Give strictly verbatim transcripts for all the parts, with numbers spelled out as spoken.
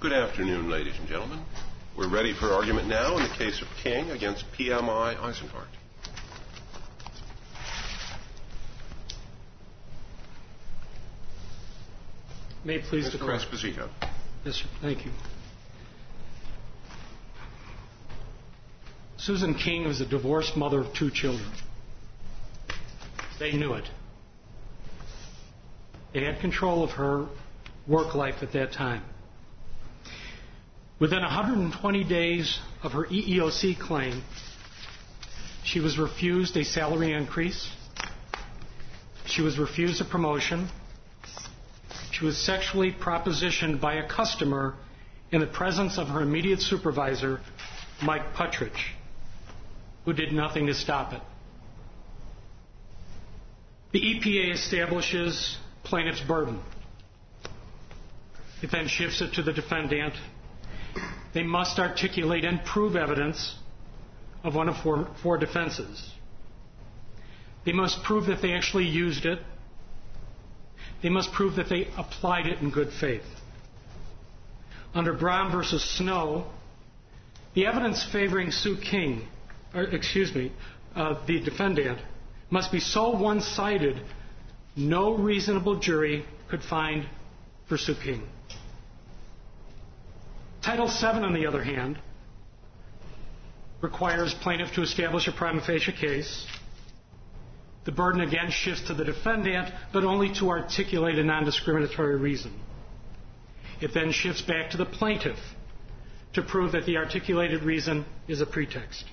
Good afternoon, ladies and gentlemen. We're ready for argument now in the case of King against P M I Eisenhart. May it please the Court. Mister Esposito. Yes, sir. Thank you. Susan King was a divorced mother of two children. They knew it. They had control of her work life at that time. Within one hundred twenty days of her E E O C claim, she was refused a salary increase. She was refused a promotion. She was sexually propositioned by a customer in the presence of her immediate supervisor, Mike Puttridge, who did nothing to stop it. The E P A establishes plaintiff's burden. It then shifts it to the defendant. They must articulate and prove evidence of one of four, four defenses. They must prove that they actually used it. They must prove that they applied it in good faith. Under Brown versus Snow, the evidence favoring Sue King, or excuse me, uh, the defendant, must be so one-sided no reasonable jury could find for Sue King. Title seven, on the other hand, requires plaintiff to establish a prima facie case. The burden again shifts to the defendant, but only to articulate a non-discriminatory reason. It then shifts back to the plaintiff to prove that the articulated reason is a pretext.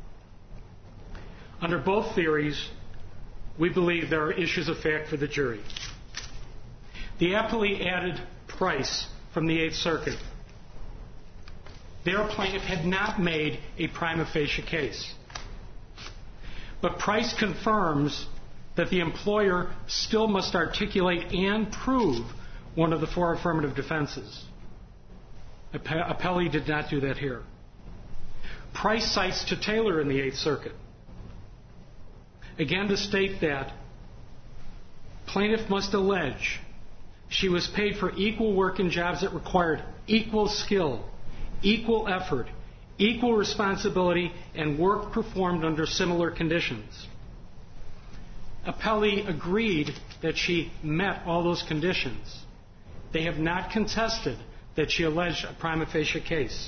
Under both theories, we believe there are issues of fact for the jury. The appellee added Price from the Eighth Circuit. Their plaintiff had not made a prima facie case. But Price confirms that the employer still must articulate and prove one of the four affirmative defenses. Appellee did not do that here. Price cites to Taylor in the Eighth Circuit, again to state that plaintiff must allege she was paid for equal work in jobs that required equal skill, equal effort, equal responsibility, and work performed under similar conditions. Appellee agreed that she met all those conditions. They have not contested that she alleged a prima facie case.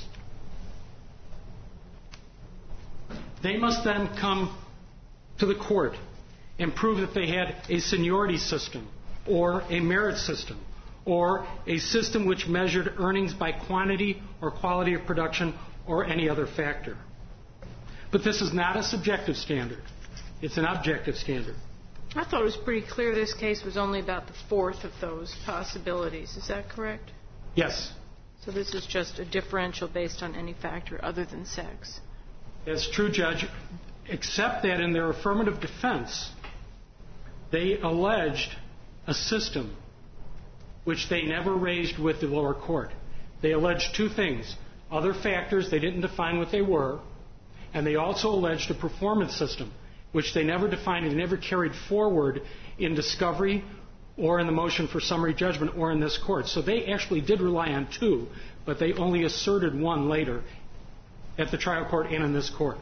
They must then come to the court and prove that they had a seniority system or a merit system or a system which measured earnings by quantity or quality of production or any other factor. But this is not a subjective standard. It's an objective standard. I thought it was pretty clear this case was only about the fourth of those possibilities. Is that correct? Yes. So this is just a differential based on any factor other than sex. That's true, Judge, except that in their affirmative defense, they alleged a system which they never raised with the lower court. They alleged two things. Other factors, they didn't define what they were, and they also alleged a performance system, which they never defined and never carried forward in discovery or in the motion for summary judgment or in this court. So they actually did rely on two, but they only asserted one later at the trial court and in this court.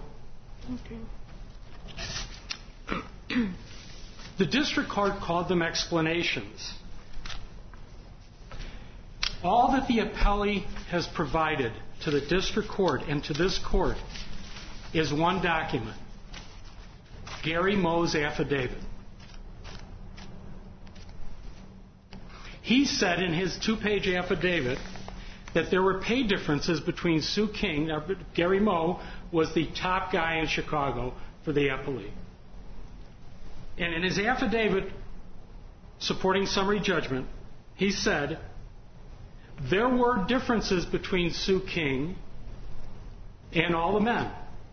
Okay. The district court called them explanations. All that the appellee has provided to the district court and to this court is one document, Gary Moe's affidavit. He said in his two-page affidavit that there were pay differences between Sue King. Now, Gary Moe was the top guy in Chicago for the appellee. And in his affidavit supporting summary judgment, he said there were differences between Sue King and all the men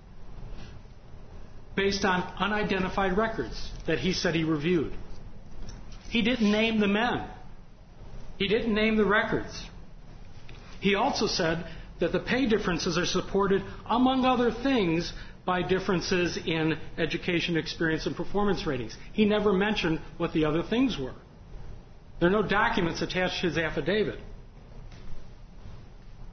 based on unidentified records that he said he reviewed. He didn't name the men. He didn't name the records. He also said that the pay differences are supported, among other things, by differences in education, experience, and performance ratings. He never mentioned what the other things were. There are no documents attached to his affidavit.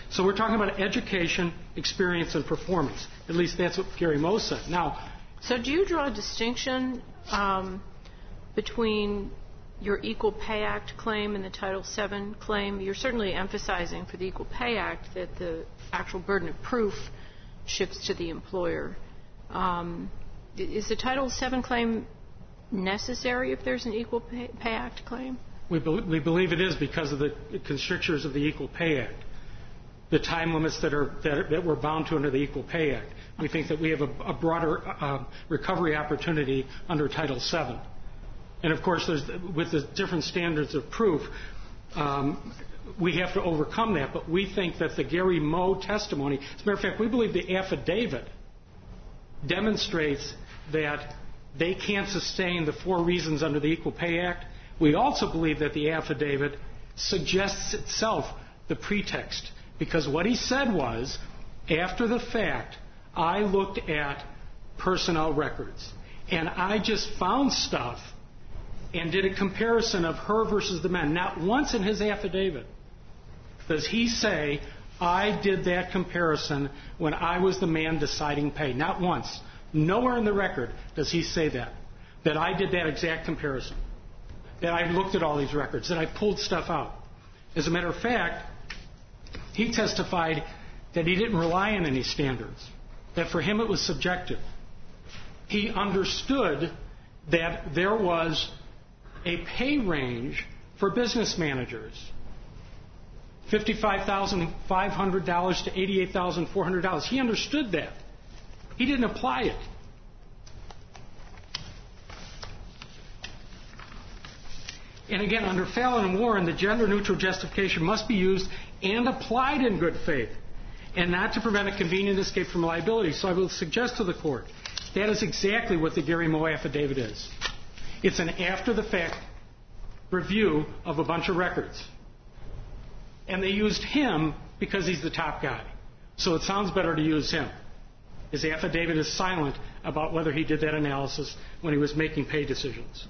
So we're talking about education, experience, and performance. At least that's what Gary Moe said. Now, so do you draw a distinction um, between your Equal Pay Act claim and the Title seven claim? You're certainly emphasizing for the Equal Pay Act that the actual burden of proof shifts to the employer. Um, is the Title seven claim necessary if there's an Equal Pay, Pay Act claim? We, be- we believe it is because of the constrictures of the Equal Pay Act, the time limits that are that, are, that we're bound to under the Equal Pay Act. We think that we have a, a broader uh, recovery opportunity under Title seven. And of course, there's, with the different standards of proof, um, we have to overcome that. But we think that the Gary Moe testimony, as a matter of fact, we believe the affidavit demonstrates that they can't sustain the four reasons under the Equal Pay Act. We also believe that the affidavit suggests itself the pretext, because what he said was, after the fact, I looked at personnel records, and I just found stuff and did a comparison of her versus the men. Not once in his affidavit does he say, I did that comparison when I was the man deciding pay. Not once. Nowhere in the record does he say that, that I did that exact comparison, that I looked at all these records, that I pulled stuff out. As a matter of fact, he testified that he didn't rely on any standards, that for him it was subjective. He understood that there was a pay range for business managers, fifty-five thousand five hundred dollars to eighty-eight thousand four hundred dollars. He understood that. He didn't apply it. And again, under Fallon and Warren, the gender-neutral justification must be used and applied in good faith, and not to prevent a convenient escape from liability. So I will suggest to the Court that is exactly what the Gary Moe affidavit is. It's an after-the-fact review of a bunch of records. And they used him because he's the top guy. So it sounds better to use him. His affidavit is silent about whether he did that analysis when he was making pay decisions.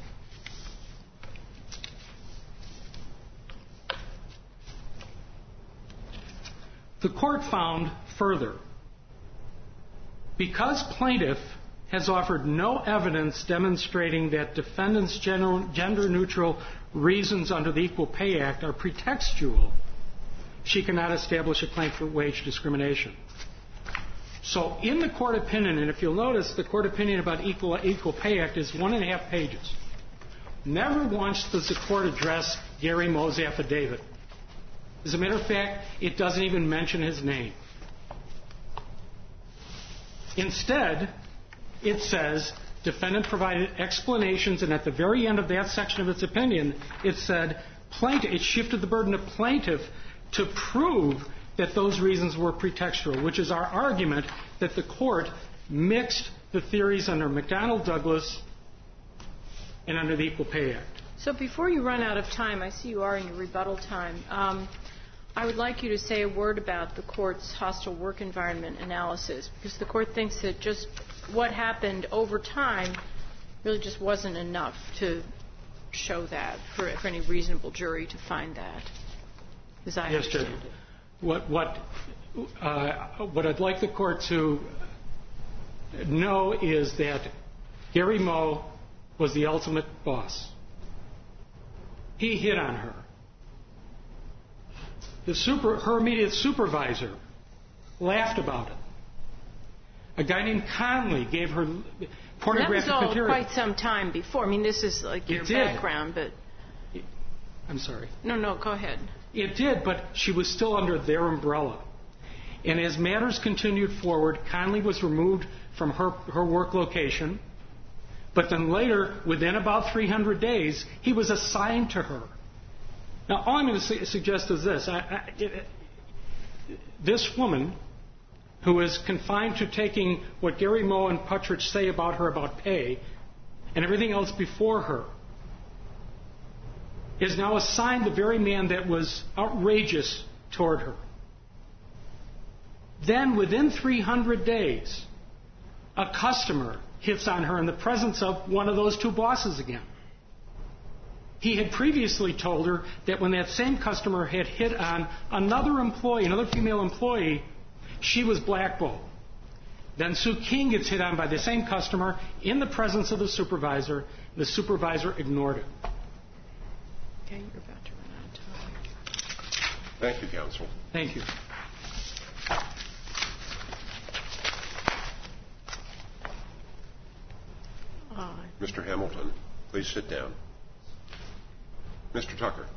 The Court found further, because plaintiff has offered no evidence demonstrating that defendants' gender-neutral reasons under the Equal Pay Act are pretextual, she cannot establish a claim for wage discrimination. So in the court opinion, and if you'll notice, the court opinion about Equal, Equal Pay Act is one and a half pages. Never once does the court address Gary Moe's affidavit. As a matter of fact, it doesn't even mention his name. Instead, it says, defendant provided explanations, and at the very end of that section of its opinion, it said, plaintiff, it shifted the burden to plaintiff to prove that those reasons were pretextual, which is our argument that the court mixed the theories under McDonnell-Douglas and under the Equal Pay Act. So before you run out of time, I see you are in your rebuttal time. Um, I would like you to say a word about the court's hostile work environment analysis, because the court thinks that just what happened over time really just wasn't enough to show that for, for any reasonable jury to find that, as I yes, understand Judge. it. What, what, uh, what I'd like the court to know is that Gary Moe was the ultimate boss. He hit on her. The super, her immediate supervisor laughed about it. A guy named Conley gave her pornographic material. That was all material. quite some time before. I mean, this is like your it did. background, but... I'm sorry. No, no, go ahead. It did, but she was still under their umbrella. And as matters continued forward, Conley was removed from her, her work location, but then later, within about three hundred days, he was assigned to her. Now, all I'm going to su- suggest is this. I, I, it, this woman, who is confined to taking what Gary Moe and Putrich say about her about pay and everything else before her, is now assigned the very man that was outrageous toward her. Then, within three hundred days, a customer hits on her in the presence of one of those two bosses again. He had previously told her that when that same customer had hit on another employee, another female employee, she was blackballed. Then Sue King gets hit on by the same customer in the presence of the supervisor. The supervisor ignored it. Okay, you're about to run out of time. Thank you, counsel. Thank you. Uh, Mister Hamilton, please sit down. Mister Tucker.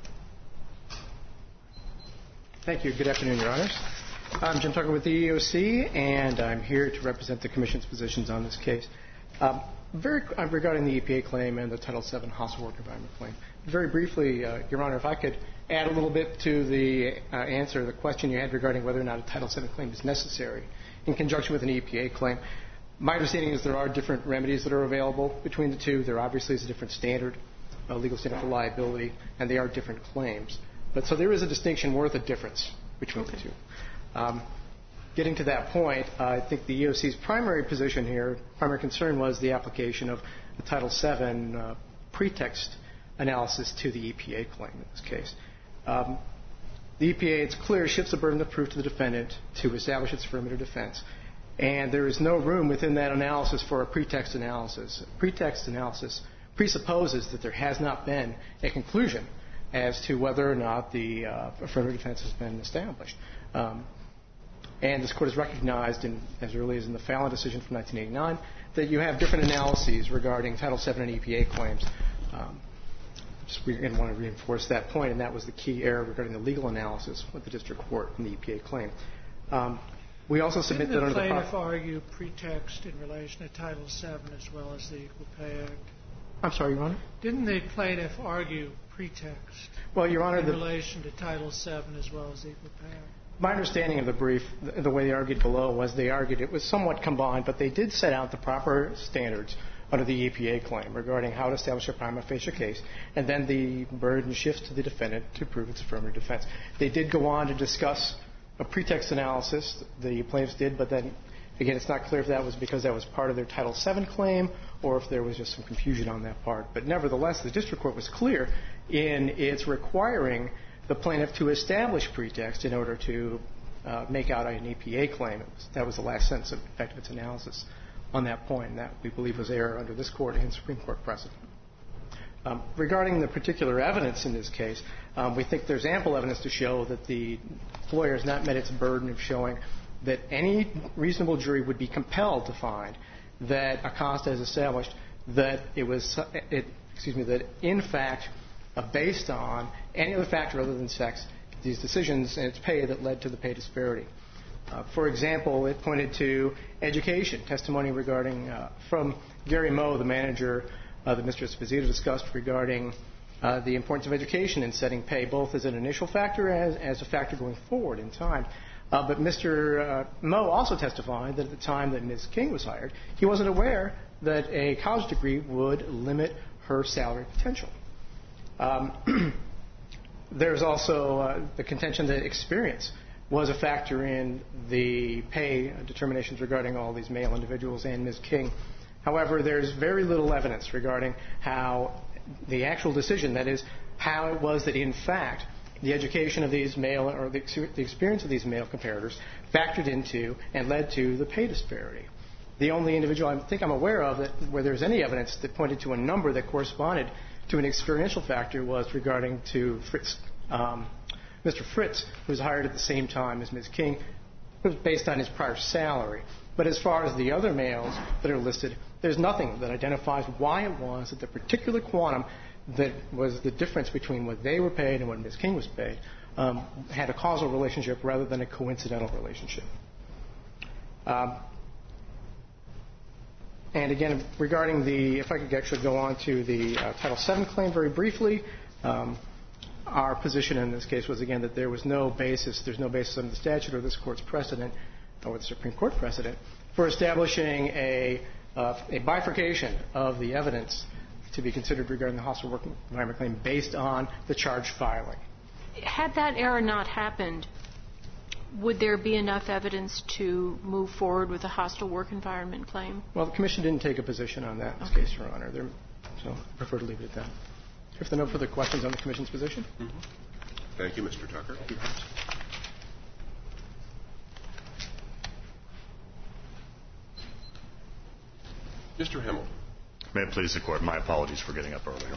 Thank you. Good afternoon, Your Honors. I'm Jim Tucker with the E E O C, and I'm here to represent the Commission's positions on this case. Um, very uh, regarding the E P A claim and the Title seven hostile work environment claim. Very briefly, uh, Your Honor, if I could add a little bit to the uh, answer, the question you had regarding whether or not a Title seven claim is necessary in conjunction with an E P A claim. My understanding is there are different remedies that are available between the two. There obviously is a different standard, a legal standard for liability, and they are different claims. But so there is a distinction worth a difference between the two. Um, getting to that point, uh, I think the E E O C's primary position here, primary concern was the application of the Title seven uh, pretext analysis to the E P A claim in this case. Um, the E P A, it's clear, shifts the burden of proof to the defendant to establish its affirmative defense. And there is no room within that analysis for a pretext analysis. A pretext analysis presupposes that there has not been a conclusion as to whether or not the uh, affirmative defense has been established. Um, and this Court has recognized, in, as early as in the Fallon decision from nineteen eighty-nine, that you have different analyses regarding Title seven and E P A claims. Um, just we didn't want to reinforce that point, and that was the key error regarding the legal analysis with the district court in the E P A claim. Um, we also submit Didn't that the under the plaintiff argue pretext in relation to Title seven as well as the Equal Pay Act? I'm sorry, Your Honor? Didn't the plaintiff argue pretext Well, Your Honor, in the, relation to Title seven as well as the Equal Pay Act? my understanding of the brief, the, the way they argued below, was they argued it was somewhat combined, but they did set out the proper standards under the E P A claim regarding how to establish a prima facie case, and then the burden shifts to the defendant to prove its affirmative defense. They did go on to discuss a pretext analysis, the plaintiffs did, but then, again, it's not clear if that was because that was part of their Title seven claim or if there was just some confusion on that part. But nevertheless, the district court was clear in its requiring the plaintiff to establish pretext in order to uh, make out an E P A claim. It was, that was the last sentence of, in fact, of its analysis on that point, and that we believe was error under this Court and Supreme Court precedent. Um, regarding the particular evidence in this case, um, we think there's ample evidence to show that the employer has not met its burden of showing that any reasonable jury would be compelled to find that Acosta has established that it was, it, excuse me, that in fact, uh, based on any other factor other than sex, these decisions and its pay that led to the pay disparity. Uh, for example, it pointed to education, testimony regarding, uh, from Gary Moe, the manager uh, that Mister Esposito discussed regarding uh, the importance of education in setting pay, both as an initial factor and as, as a factor going forward in time. Uh, but Mister Uh, Moe also testified that at the time that Miz King was hired, he wasn't aware that a college degree would limit her salary potential. Um, there's also uh, the contention that experience was a factor in the pay determinations regarding all these male individuals and Miz King. However, there's very little evidence regarding how the actual decision, that is, how it was that in fact the education of these male or the, the experience of these male comparators factored into and led to the pay disparity. The only individual I think I'm aware of that where there's any evidence that pointed to a number that corresponded to an experiential factor was regarding to Fritz, um, Mister Fritz, who was hired at the same time as Miz King. It was based on his prior salary. But as far as the other males that are listed, there's nothing that identifies why it was that the particular quantum that was the difference between what they were paid and what Miz King was paid um, had a causal relationship rather than a coincidental relationship. Um, and again, regarding the, if I could actually go on to the uh, Title seven claim very briefly, um, our position in this case was, again, that there was no basis, there's no basis under the statute or this Court's precedent or the Supreme Court precedent for establishing a, uh, a bifurcation of the evidence to be considered regarding the hostile work environment claim based on the charge filing. Had that error not happened, would there be enough evidence to move forward with a hostile work environment claim? Well, the Commission didn't take a position on that in this Okay. case, Your Honor, They're, so I prefer to leave it at that. If there are no further questions on the Commission's position. Mm-hmm. Thank you, Mister Tucker. Mister Himmel. May it please the Court, my apologies for getting up earlier.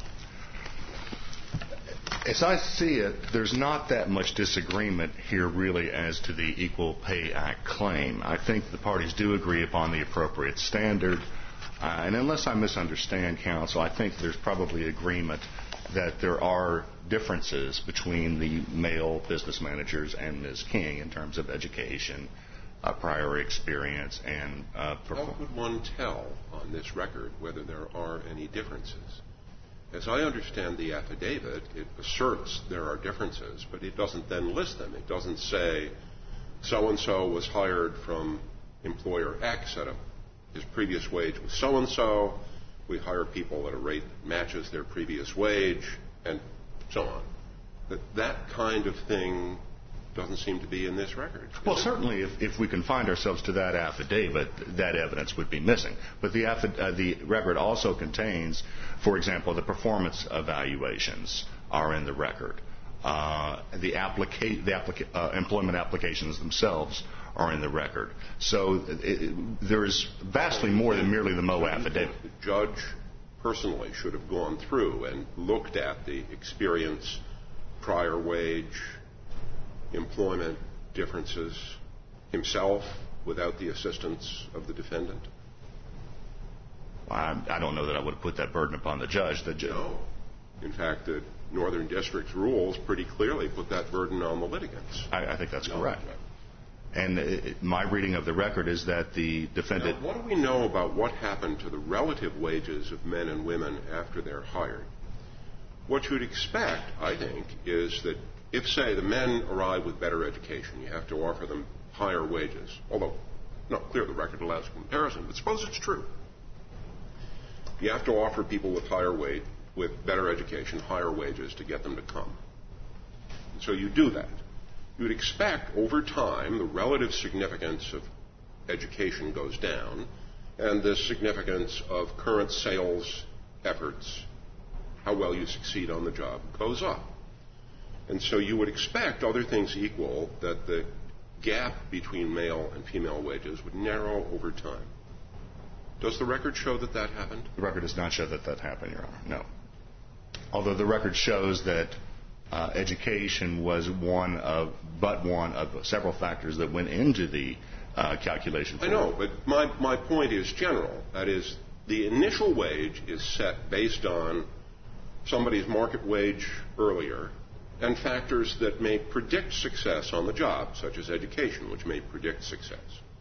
As I see it, there's not that much disagreement here really as to the Equal Pay Act claim. I think the parties do agree upon the appropriate standard. Uh, and unless I misunderstand, counsel, I think there's probably agreement that there are differences between the male business managers and Miz King in terms of education, uh, prior experience, and uh, performance. How could one tell on this record whether there are any differences? As I understand the affidavit, it asserts there are differences, but it doesn't then list them. It doesn't say so-and-so was hired from employer X at a, his previous wage was so-and-so. We hire people at a rate that matches their previous wage, and so on. That that kind of thing doesn't seem to be in this record. Well, certainly if, if we confined ourselves to that affidavit, that evidence would be missing. But the, affid- uh, the record also contains, for example, the performance evaluations are in the record. Uh, the applica- the applica- uh, employment applications themselves are in the record. So it, it, there is vastly more than merely the Moe affidavit. The judge personally should have gone through and looked at the experience, prior wage, employment differences himself without the assistance of the defendant? I, I don't know that I would have put that burden upon the judge. The ju- no. In fact, the Northern District's rules pretty clearly put that burden on the litigants. I, I think that's no, correct. No. And it, my reading of the record is that the defendant... Now, what do we know about what happened to the relative wages of men and women after they're hired? What you'd expect, I think, is that if, say, the men arrive with better education, you have to offer them higher wages, although not clear the record allows comparison, but suppose it's true. You have to offer people with higher wage, with better education, higher wages to get them to come. And so you do that. You would expect over time the relative significance of education goes down and the significance of current sales efforts, how well you succeed on the job, goes up. And so you would expect, other things equal, that the gap between male and female wages would narrow over time. Does the record show that that happened? The record does not show that that happened, Your Honor, no. Although the record shows that uh, education was one of, but one of several factors that went into the uh, calculation. I know, but my, my point is general. That is, the initial wage is set based on somebody's market wage earlier and factors that may predict success on the job, such as education, which may predict success.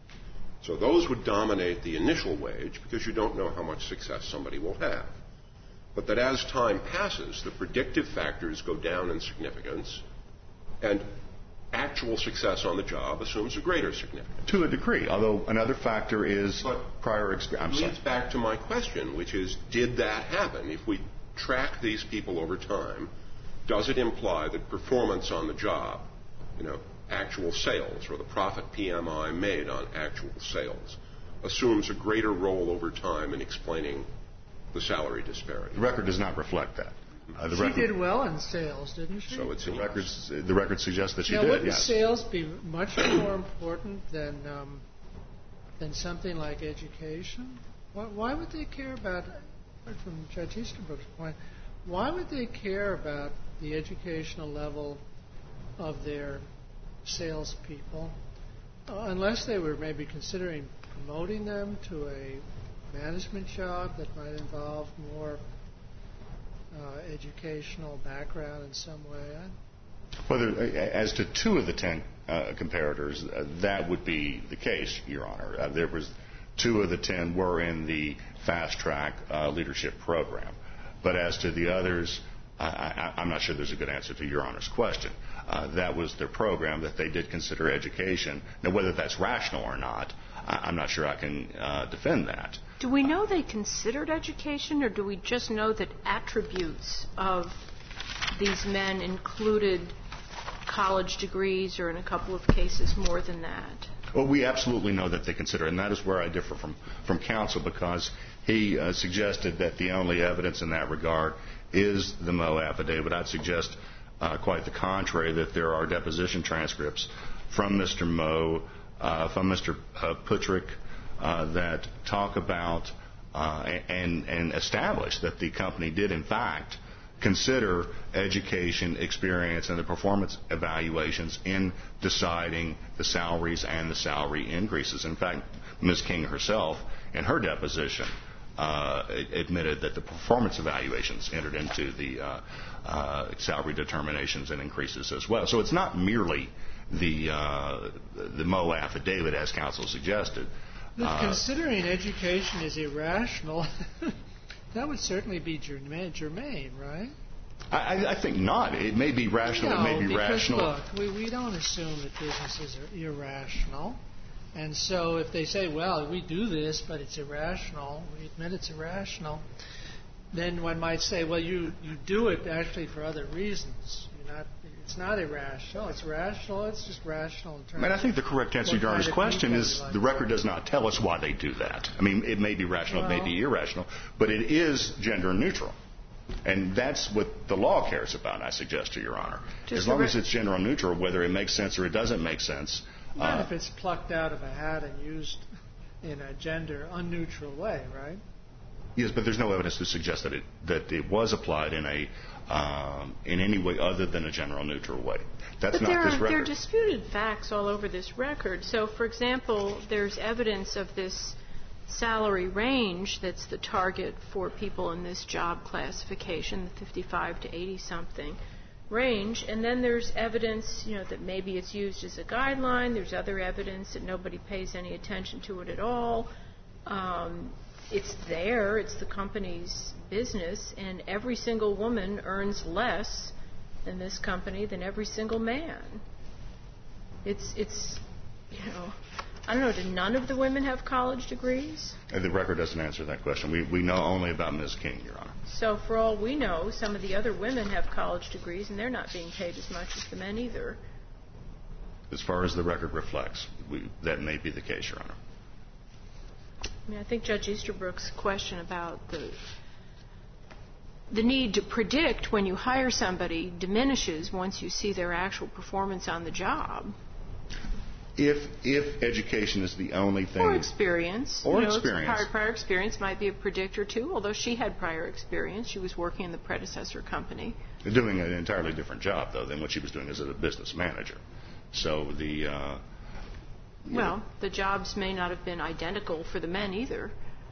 So those would dominate the initial wage because you don't know how much success somebody will have. But that as time passes, the predictive factors go down in significance, and actual success on the job assumes a greater significance. To a degree, although another factor is but prior experience. It leads back to my question, which is, did that happen? If we track these people over time, does it imply that performance on the job, you know, actual sales, or the profit P M I made on actual sales, assumes a greater role over time in explaining the salary disparity? The record does not reflect that. Uh, the she record, did well in sales, didn't she? So it's the, records, the record suggests that she now, did, wouldn't yes. sales be much more important than um, than something like education? Why, why would they care about, from Judge Easterbrook's point, why would they care about the educational level of their salespeople uh, unless they were maybe considering promoting them to a management job that might involve more uh, educational background in some way? Whether, as to two of the ten uh, comparators, uh, that would be the case, Your Honor. Uh, there was two of the ten were in the fast track uh, leadership program, but as to the others, I, I, I'm not sure there's a good answer to Your Honor's question. Uh, that was their program that they did consider education. Now, whether that's rational or not, I, I'm not sure I can uh, defend that. Do we know they considered education, or do we just know that attributes of these men included college degrees, or in a couple of cases more than that? Well, we absolutely know that they consider, and that is where I differ from, from counsel, because he uh, suggested that the only evidence in that regard is the Moe affidavit. I'd suggest uh, quite the contrary, that there are deposition transcripts from Mister Moe, uh, from Mister Uh, Putrick, uh, that talk about uh, and, and establish that the company did, in fact, consider education, experience, and the performance evaluations in deciding the salaries and the salary increases. In fact, Miz King herself, in her deposition, uh, admitted that the performance evaluations entered into the uh, uh, salary determinations and increases as well. So it's not merely the uh, the Moe affidavit, as counsel suggested. But uh, considering education is irrational, that would certainly be germane, germane right? I, I think not. It may be rational. No, it may be because, rational. Look, we, we don't assume that businesses are irrational. And so if they say, well, we do this, but it's irrational, we admit it's irrational, then one might say, well, you, you do it actually for other reasons. You're not, it's not irrational. It's rational. It's just rational in terms And I think the correct answer to Your Honor's question is like the record does not tell us why they do that. I mean, it may be rational, well, it may be irrational, but it is gender neutral. And that's what the law cares about, I suggest to Your Honor. As long as it's gender neutral, whether it makes sense or it doesn't make sense. Not uh, if it's plucked out of a hat and used in a gender unneutral way, right? Yes, but there's no evidence to suggest that it that it was applied in a um, in any way other than a general neutral way. That's but not there this are, record. there are disputed facts all over this record. So, for example, there's evidence of this salary range that's the target for people in this job classification, the fifty-five to eighty something range, and then there's evidence, you know, that maybe it's used as a guideline. There's other evidence that nobody pays any attention to it at all. Um, it's there. It's the company's business, and every single woman earns less in this company than every single man. It's, it's, you know, I don't know, do none of the women have college degrees? And the record doesn't answer that question. We, we know only about Miz King, Your Honor. So for all we know, some of the other women have college degrees, and they're not being paid as much as the men either. As far as the record reflects, we, that may be the case, Your Honor. I mean, I think Judge Easterbrook's question about the the need to predict when you hire somebody diminishes once you see their actual performance on the job. If if education is the only thing, Or experience. Or you know, experience. Prior, prior experience might be a predictor, too, although she had prior experience. She was working in the predecessor company. doing an entirely different job, though, than what she was doing as a business manager. So the... Uh, well, know, the jobs may not have been identical for the men either.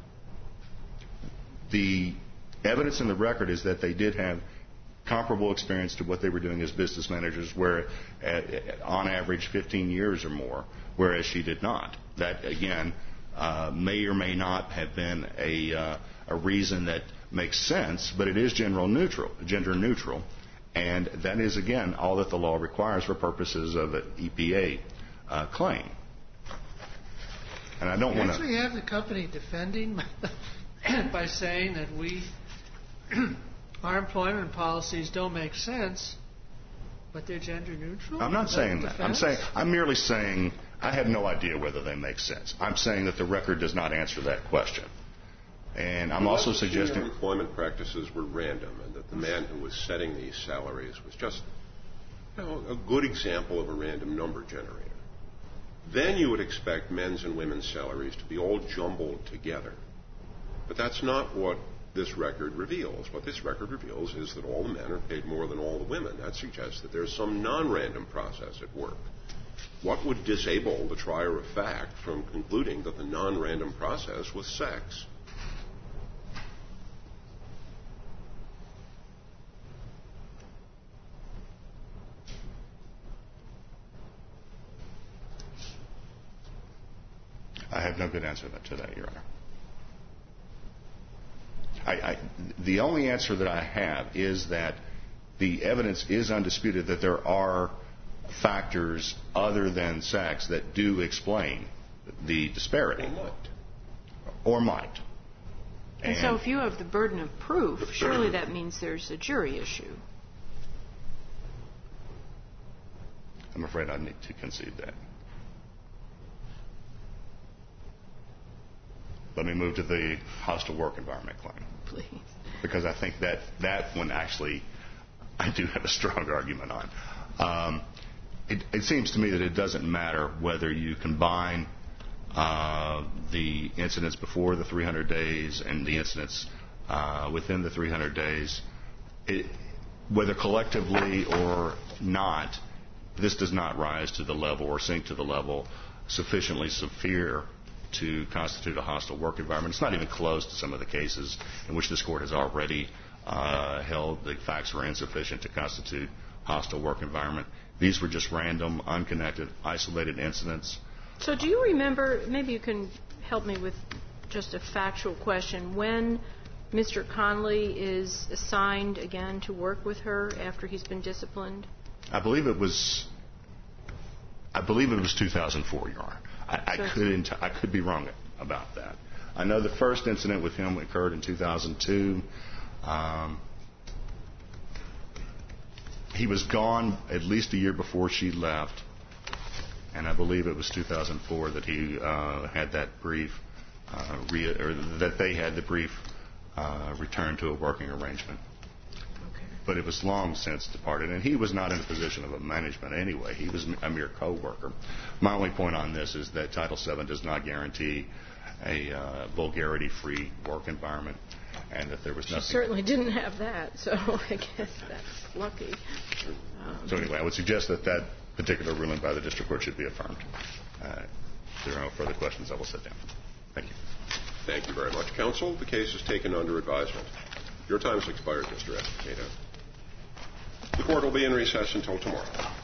The evidence in the record is that they did have comparable experience to what they were doing as business managers, where uh, on average fifteen years or more, whereas she did not. That, again, uh, may or may not have been a, uh, a reason that makes sense, but it is general neutral, gender neutral, and that is, again, all that the law requires for purposes of an E P A uh, claim. And I don't want to... actually have the company defending by saying that we... our employment policies don't make sense, but they're gender neutral? I'm not Is saying that. that. I'm saying I'm merely saying I have no idea whether they make sense. I'm saying that the record does not answer that question. And I'm also suggesting employment practices were random, and that the man who was setting these salaries was just, you know, a good example of a random number generator. Then you would expect men's and women's salaries to be all jumbled together. But that's not what this record reveals. What this record reveals is that all the men are paid more than all the women. That suggests that there's some non-random process at work. What would disable the trier of fact from concluding that the non-random process was sex? I have no good answer to that, Your Honor. I, I, the only answer that I have is that the evidence is undisputed that there are factors other than sex that do explain the disparity. Or might. Or might. And, and so if you have the burden of proof, surely that means there's a jury issue. I'm afraid I need to concede that. let me move to the hostile work environment claim. Please. Because I think that that one actually I do have a strong argument on. Um, it, it seems to me that it doesn't matter whether you combine uh, the incidents before the three hundred days and the incidents uh, within the three hundred days. It, whether collectively or not, this does not rise to the level or sink to the level sufficiently severe to constitute a hostile work environment. It's not even close to some of the cases in which this Court has already uh, held the facts were insufficient to constitute hostile work environment. These were just random, unconnected, isolated incidents. So do you remember, maybe you can help me with just a factual question, when Mister Conley is assigned again to work with her after he's been disciplined? I believe it was, I believe it was two thousand four, Your Honor. I, I, couldn't, I could be wrong about that. I know the first incident with him occurred in two thousand two. Um, he was gone at least a year before she left, and I believe it was two thousand four that he uh, had that brief, uh, re- or that they had the brief uh, return to a working arrangement. Okay. But it was long since departed, and he was not in a position of management anyway. He was a mere co-worker. My only point on this is that Title seven does not guarantee a uh, vulgarity-free work environment, and that there was nothing. She certainly didn't have that, so I guess that's lucky. Um, so anyway, I would suggest that that particular ruling by the district court should be affirmed. Uh, if there are no further questions, I will sit down. Thank you. Thank you very much, counsel. The case is taken under advisement. Your time has expired, Mister Esposito. The court will be in recess until tomorrow.